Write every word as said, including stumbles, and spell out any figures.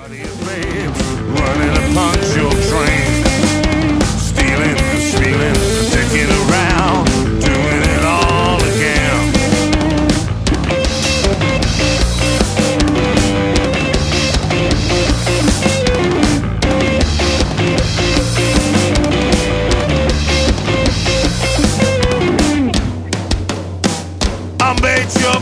Running a punctual train, stealing, stealing, sticking around, doing it all again. I made your